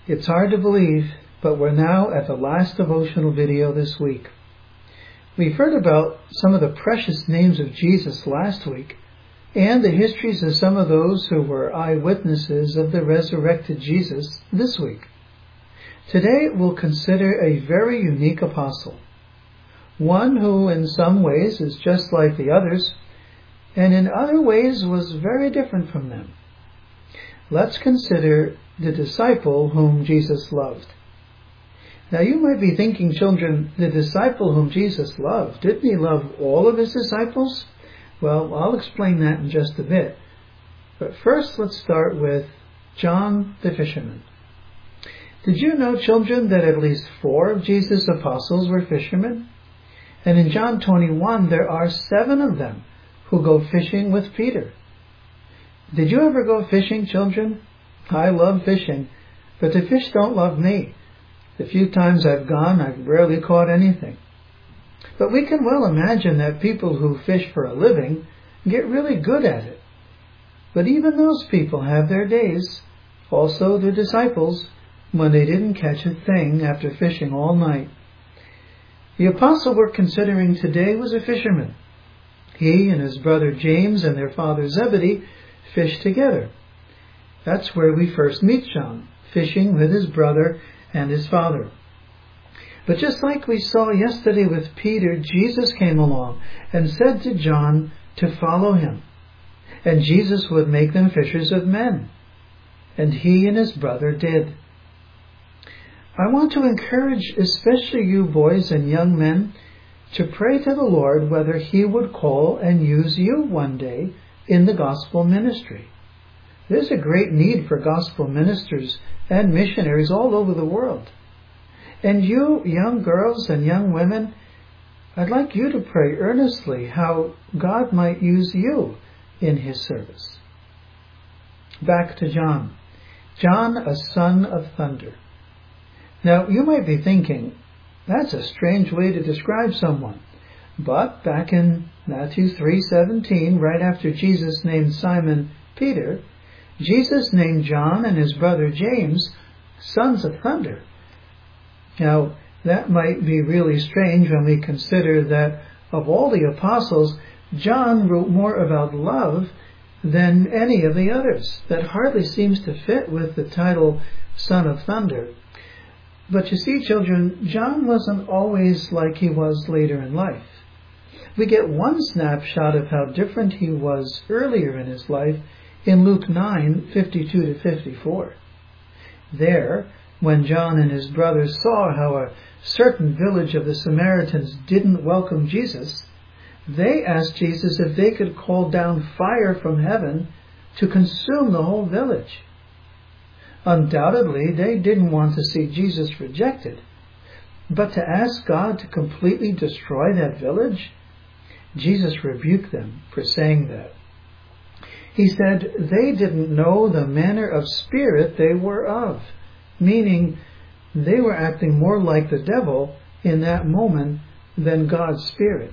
It's hard to believe, but we're now at the last devotional video this week. We've heard about some of the precious names of Jesus last week, and the histories of some of those who were eyewitnesses of the resurrected Jesus this week. Today we'll consider a very unique apostle, one who in some ways is just like the others, and in other ways was very different from them. Let's consider the disciple whom Jesus loved. Now you might be thinking, children, the disciple whom Jesus loved, didn't he love all of his disciples? Well, I'll explain that in just a bit. But first let's start with John the fisherman. Did you know, children, that at least 4 of Jesus' apostles were fishermen? And in John 21 there are 7 of them who go fishing with Peter. Did you ever go fishing, children? I love fishing, but the fish don't love me. The few times I've gone, I've rarely caught anything. But we can well imagine that people who fish for a living get really good at it. But even those people have their days, also the disciples, when they didn't catch a thing after fishing all night. The apostle we're considering today was a fisherman. He and his brother James and their father Zebedee fished together. That's where we first meet John, fishing with his brother and his father. But just like we saw yesterday with Peter, Jesus came along and said to John to follow him. And Jesus would make them fishers of men. And he and his brother did. I want to encourage especially you boys and young men to pray to the Lord whether he would call and use you one day in the gospel ministry. There's a great need for gospel ministers and missionaries all over the world. And you, young girls and young women, I'd like you to pray earnestly how God might use you in his service. Back to John. John, a son of thunder. Now, you might be thinking, that's a strange way to describe someone. But back in Matthew 3:17, right after Jesus named Simon Peter, Jesus named John and his brother James sons of thunder. Now, that might be really strange when we consider that of all the apostles, John wrote more about love than any of the others. That hardly seems to fit with the title Son of Thunder. But you see, children, John wasn't always like he was later in life. We get one snapshot of how different he was earlier in his life in Luke 9:52-54. There, when John and his brothers saw how a certain village of the Samaritans didn't welcome Jesus, they asked Jesus if they could call down fire from heaven to consume the whole village. Undoubtedly, they didn't want to see Jesus rejected, but to ask God to completely destroy that village, Jesus rebuked them for saying that. He said they didn't know the manner of spirit they were of, meaning they were acting more like the devil in that moment than God's Spirit.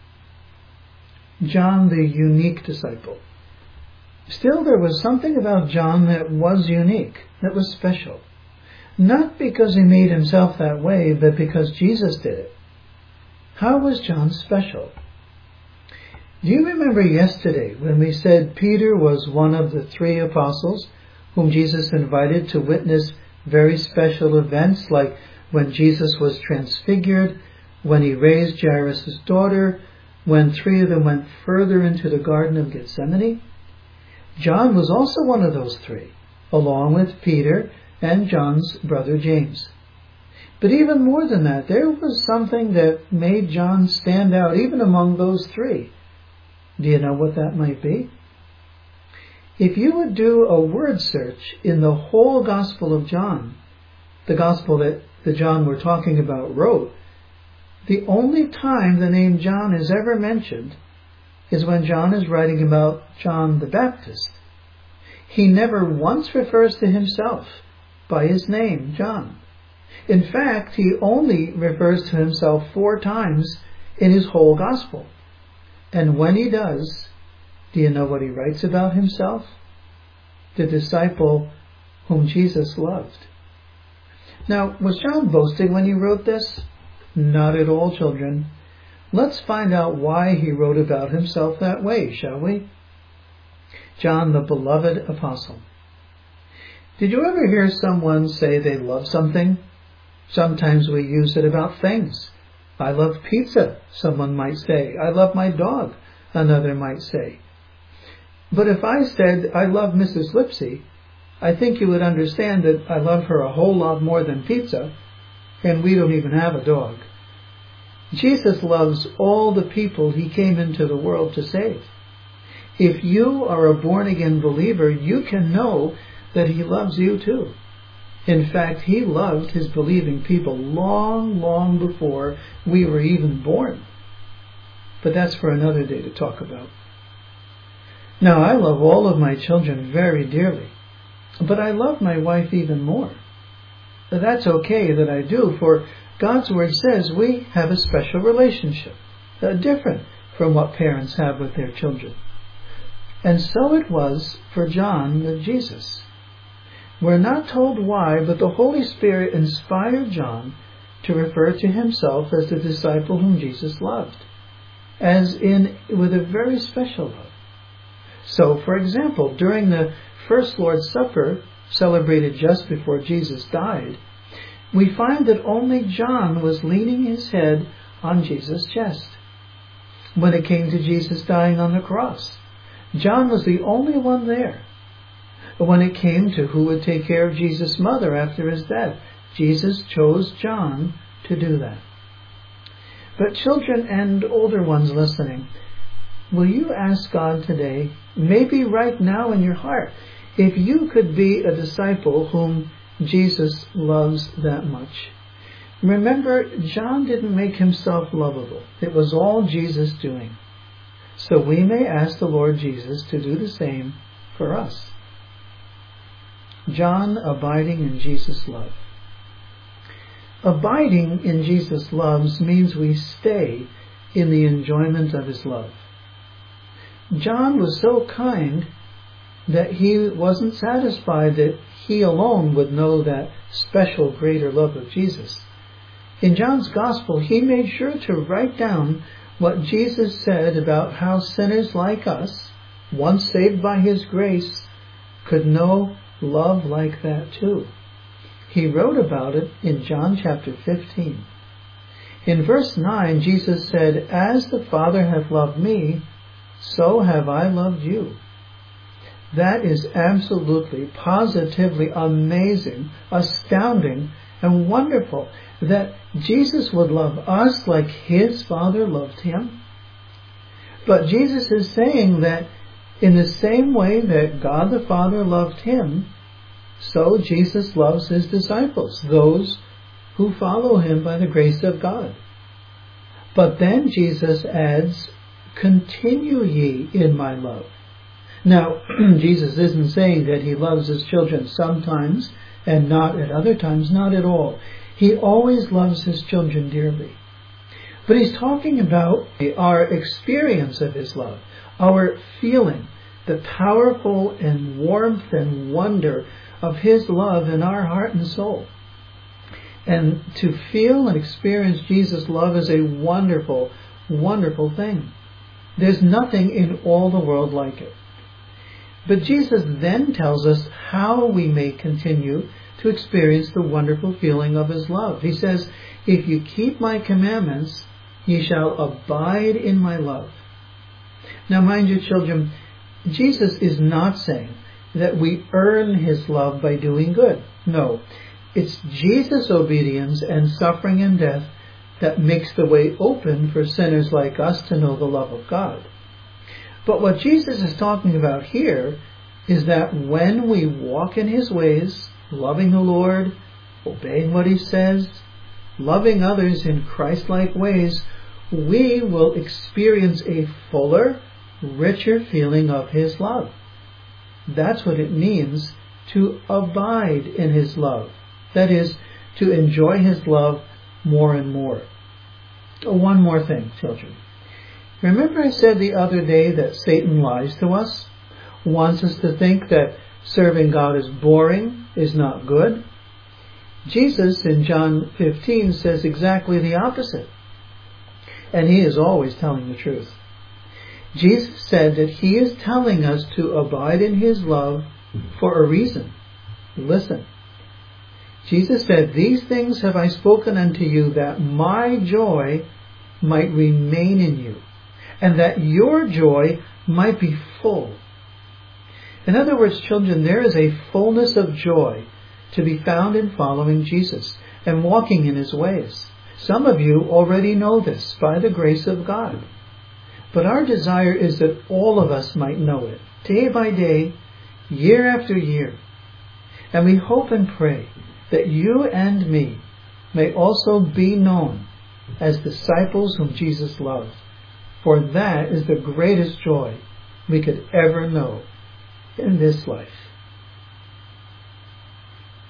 John, the unique disciple. Still, there was something about John that was unique, that was special. Not because he made himself that way, but because Jesus did it. How was John special? Do you remember yesterday when we said Peter was one of the 3 apostles whom Jesus invited to witness very special events, like when Jesus was transfigured, when he raised Jairus' daughter, when 3 of them went further into the Garden of Gethsemane? John was also one of those 3, along with Peter and John's brother James. But even more than that, there was something that made John stand out even among those 3. Do you know what that might be? If you would do a word search in the whole Gospel of John, the Gospel that the John we're talking about wrote, the only time the name John is ever mentioned is when John is writing about John the Baptist. He never once refers to himself by his name, John. In fact, he only refers to himself 4 times in his whole Gospel. And when he does, do you know what he writes about himself? The disciple whom Jesus loved. Now, was John boasting when he wrote this? Not at all, children. Let's find out why he wrote about himself that way, shall we? John, the beloved apostle. Did you ever hear someone say they love something? Sometimes we use it about things. I love pizza, someone might say. I love my dog, another might say. But if I said I love Mrs. Lipsy, I think you would understand that I love her a whole lot more than pizza, and we don't even have a dog. Jesus loves all the people he came into the world to save. If you are a born-again believer, you can know that he loves you too. In fact, he loved his believing people long, long before we were even born. But that's for another day to talk about. Now, I love all of my children very dearly, but I love my wife even more. That's okay that I do, for God's Word says we have a special relationship, different from what parents have with their children. And so it was for John with Jesus. We're not told why, but the Holy Spirit inspired John to refer to himself as the disciple whom Jesus loved, as in with a very special love. So, for example, during the first Lord's Supper, celebrated just before Jesus died, we find that only John was leaning his head on Jesus' chest. When it came to Jesus dying on the cross, John was the only one there. But when it came to who would take care of Jesus' mother after his death, Jesus chose John to do that. But children and older ones listening, will you ask God today, maybe right now in your heart, if you could be a disciple whom Jesus loves that much? Remember, John didn't make himself lovable. It was all Jesus doing. So we may ask the Lord Jesus to do the same for us. John abiding in Jesus' love. Abiding in Jesus' love means we stay in the enjoyment of his love. John was so kind that he wasn't satisfied that he alone would know that special greater love of Jesus. In John's Gospel, he made sure to write down what Jesus said about how sinners like us, once saved by his grace, could know love like that too. He wrote about it in John chapter 15. In verse 9, Jesus said, "As the Father hath loved me, so have I loved you." That is absolutely, positively amazing, astounding, and wonderful that Jesus would love us like his Father loved him. But Jesus is saying that in the same way that God the Father loved him, so Jesus loves his disciples, those who follow him by the grace of God. But then Jesus adds, "Continue ye in my love." Now, Jesus isn't saying that he loves his children sometimes and not at other times, not at all. He always loves his children dearly. But he's talking about our experience of his love, our feeling, the powerful and warmth and wonder of his love in our heart and soul. And to feel and experience Jesus' love is a wonderful, wonderful thing. There's nothing in all the world like it. But Jesus then tells us how we may continue to experience the wonderful feeling of his love. He says, "If you keep my commandments, ye shall abide in my love." Now mind you, children, Jesus is not saying that we earn his love by doing good. No, it's Jesus' obedience and suffering and death that makes the way open for sinners like us to know the love of God. But what Jesus is talking about here is that when we walk in his ways, loving the Lord, obeying what he says, loving others in Christ-like ways, we will experience a fuller, richer feeling of his love. That's what it means to abide in his love. That is, to enjoy his love more and more. One more thing, children. Remember I said the other day that Satan lies to us, wants us to think that serving God is boring, is not good. Jesus in John 15 says exactly the opposite. And he is always telling the truth. Jesus said that he is telling us to abide in his love for a reason. Listen. Jesus said, "These things have I spoken unto you, that my joy might remain in you, and that your joy might be full." In other words, children, there is a fullness of joy to be found in following Jesus and walking in his ways. Some of you already know this by the grace of God. But our desire is that all of us might know it, day by day, year after year. And we hope and pray that you and me may also be known as disciples whom Jesus loved. For that is the greatest joy we could ever know in this life.